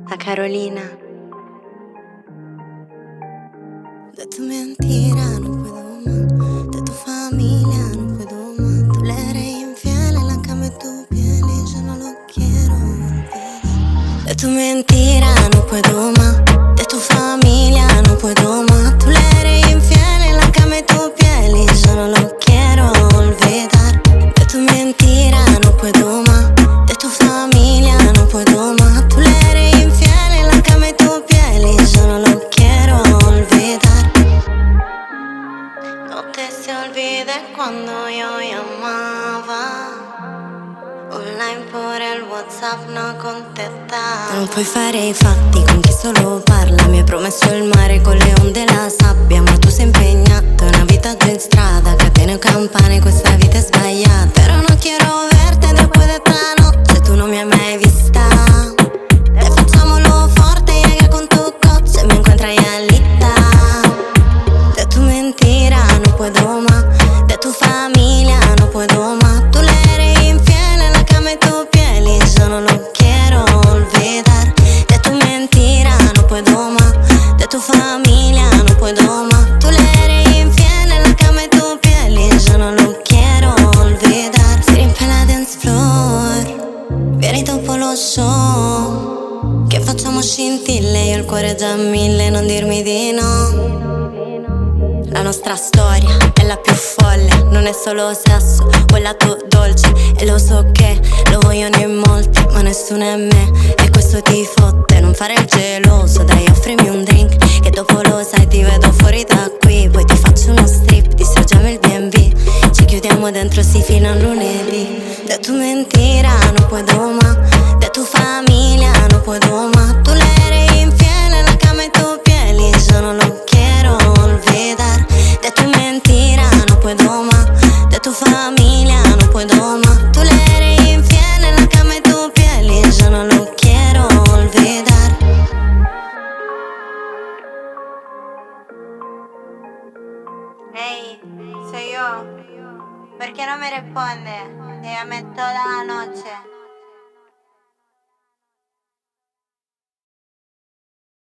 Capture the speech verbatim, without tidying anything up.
a Carolina. De tu mentira no puedo más, de tu familia no puedo más. Tú le eres infiel en la cama de tu piel y yo no lo quiero olvidar. De tu mentira no puedo más, de tu familia no puedo más. Tú le eres infiel en la cama de tu piel y yo no lo quiero olvidar. De tu mentira no puedo más, de tu familia no puedo más. Tú le eres infiel en la cama de tu piel y yo no lo quiero olvidar. No te se olvide cuando yo llamaba online por il WhatsApp non contestava. Non puoi fare i fatti con chi solo parla. Mi hai promesso il mare con le onde e la sabbia, ma tu sei impegnato, è una vita già in strada. Catene o campane, questa vita è sbagliata. Pero no quiero verte después de esta noche, tu non mi hai mai vista. Te facciamolo forte, llega con tu coche, me encuentras ya lista. De tu mentira no puedo más, de tu familia no puedo más. Tú le eres infiel en la cama de tu piel y yo no lo quiero olvidar. De tu mentira no puedo más, de tu familia no puedo más. Tú le eres infiel en la cama de tu piel y yo no lo quiero olvidar. Si riempie la dance floor, vieni dopo lo show, che facciamo scintille, io il cuore già a mille, non dirmi di no. La nostra storia è la più folle, non è solo sesso, quella tu dolce. E lo so che lo vogliono in molti, ma nessuno è me, e questo ti fotte. Non fare il geloso, dai offrimi un drink, che dopo lo sai ti vedo fuori da qui. Poi ti faccio uno strip, distruggiamo il B and B, ci chiudiamo dentro sì fino a lunedì. De tu mentira no puedo más, de tu familia no puedo más. Tu le eres infiel en la cama de tu piel y yo no lo quiero olvidar. De tu mentira no puedo más, de tu familia no puedo más. Tú le eres infiel en la cama de tu piel y yo no lo quiero olvidar. Ehi, soy yo. ¿Por qué no me responde? Te llamé toda la noche.